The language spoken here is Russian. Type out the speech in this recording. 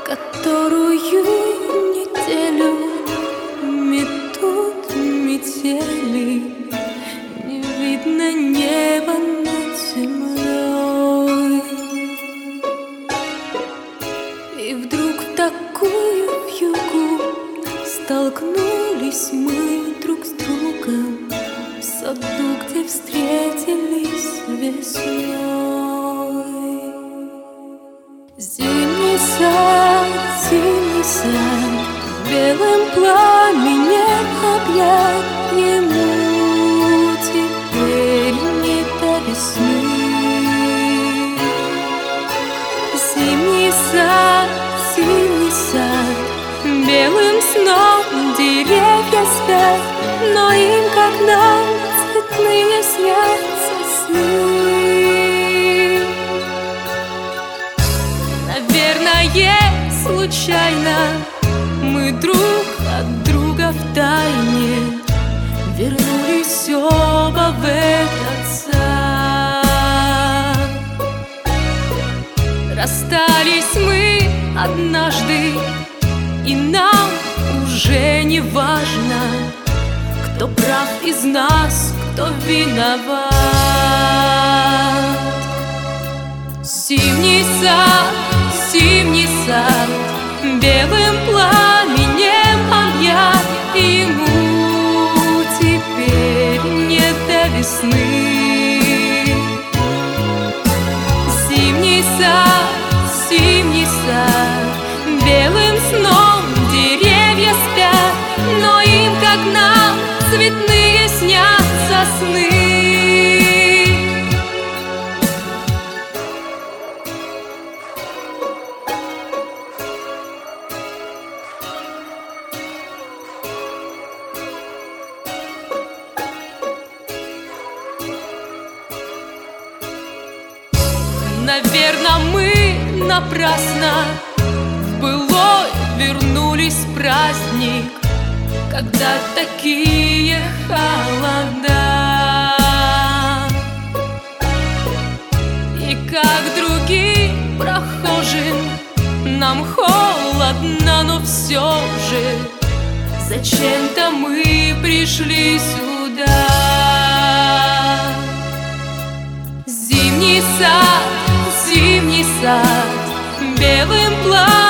которую неделю метут метели. Не видно неба над землей. И вдруг в такую вьюгу столкнулись мы друг с другом в саду, где встретились весной. Зимний сад, белым пламенем объят, ему теперь не до весны. Зимний сад, белым сном деревья спят, но им, как нам, цветные снятся сны. Наверное, случайно мы друг от друга втайне вернулись оба в этот сад. Расстались мы однажды, и нам уже не важно, кто прав из нас, кто виноват. Зимний сад, белым пламенем объят, ему теперь не до весны. Зимний сад, белым сном деревья спят, но им, как нам, цветные снятся сны. Наверно, мы напрасно в былой вернулись в праздник, когда такие холода. И как другим прохожим нам холодно, но все же зачем-то мы пришли сюда. Зимний сад, белым пламенем